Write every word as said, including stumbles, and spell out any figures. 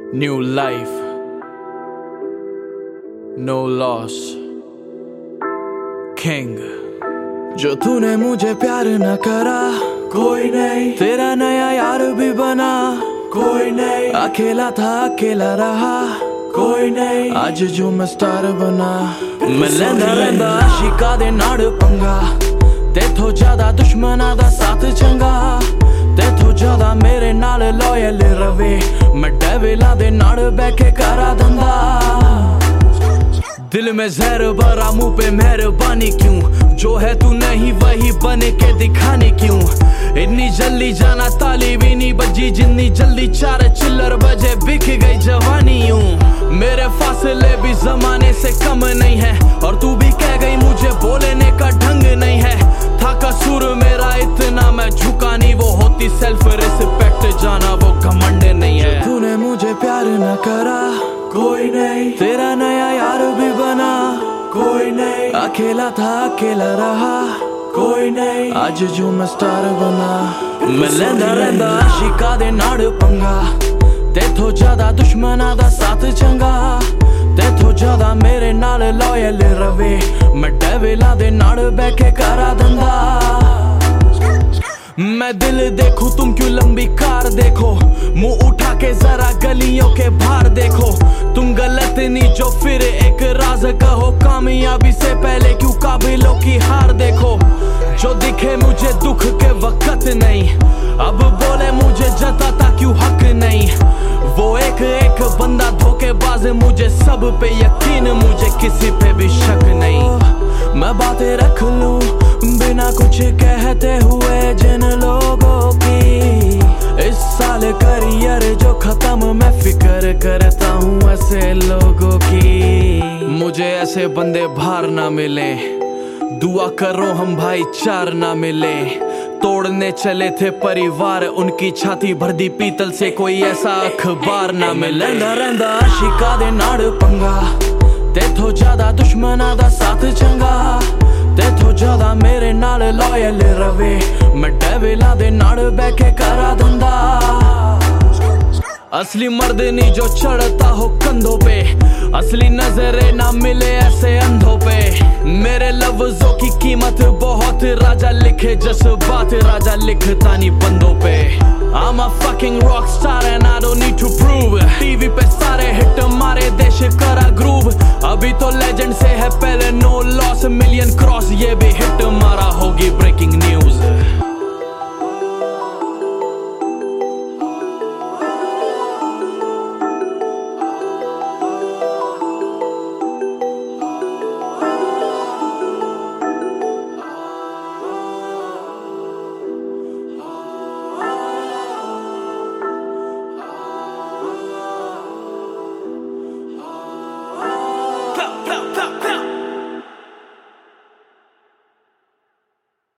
New life, no loss, King। जो तूने मुझे प्यार न करा, कोई नहीं तेरा नया यार भी बना, कोई नहीं अकेला था अकेला रहा, कोई नहीं आज जो मैं स्टार बना। मैं लेंदा लेंदा आशिका दे नाड़ पंगा, तेथों ज्यादा दुश्मना दा साथ चंगा, तेथों ज्यादा मेरे नाल लॉयल रवे, मैं डेविला दे नाड़ बैके करा धंधा। दिल में जहर भरा मुंह पे मेहरबानी क्यों, जो है तू नहीं वही बने के दिखाने क्यों। इतनी जल्दी जाना ताली भी नहीं बजी, जितनी जल्दी चार चिल्लर बजे बिक गई जवानी यूं। मेरे फासले भी जमाने से कम नहीं है, और तू भी कह गई मुझे बोलने का ढंग नहीं है। था कसूर मेरा इतना मैं झुका नहीं, वो होती सेल्फ रिस्पेक्ट जाना वो घमंड नहीं है। तूने मुझे प्यार न करा, कोई नहीं तेरा नया यार भी बना, कोई नहीं अकेला था अकेला रहा, कोई नहीं आज जो मैं स्टार बना। मैं लेंदा लेंदा आशिका दे नाड़ पंगा, तेथों ज्यादा दुश्मना दा साथ चंगा, तेथों ज्यादा मेरे नाल लॉयल रवे, मैं डेविला दे नाड़ बैके करा धंधा। मैं दिल देखूं तुम क्यों लंबी कार देखो, मुंह उठा के जरा गलियों के बाहर देखो। तुम गलत नहीं जो फिर एक राज कहो, कामयाबी से पहले क्यों काबिलों की हार देखो। जो दिखे मुझे दुख के वक्त नहीं, अब बोले मुझे जताता क्यों हक नहीं। वो एक एक बंदा धोखेबाज, मुझे सब पे यकीन, मुझे किसी पे भी शक नहीं। मैं बातें रख लूं बिना कुछ कहते हुए जिन लोगों की, इस साल करियर जो खत्म मैं फिक्र करता हूँ ऐसे लोगों की। मुझे ऐसे बंदे बाहर ना मिले, दुआ करो हम भाईचार ना मिले। तोड़ने चले थे परिवार, उनकी छाती भर दी पीतल से, कोई ऐसा अखबार ना मिले। लेंदा लेंदा आशिका दे नाड़ पंगा, तेथों ज्यादा दुश्मना दा साथ चंगा, तेथों ज्यादा मेरे नाल लॉयल रवे, मैं डेविला दे नाड़ बैके करा धंधा। असली मर्द नहीं जो चढ़ता हो कंधों पे, असली नजरे ना मिले ऐसे अंधों पे। मेरे लफ्जों की कीमत बहुत, राजा लिखे जज्बात, राजा लिखता नहीं बंदों पे। I'm a fucking rock star and I don't need to prove, TV पे सारे हिट मारे देश करा ग्रूव। अभी तो लेजेंड से है पहले नो लॉस, मिलियन क्रॉस ये भी हिट मारा होगी ब्रेकिंग न्यूज।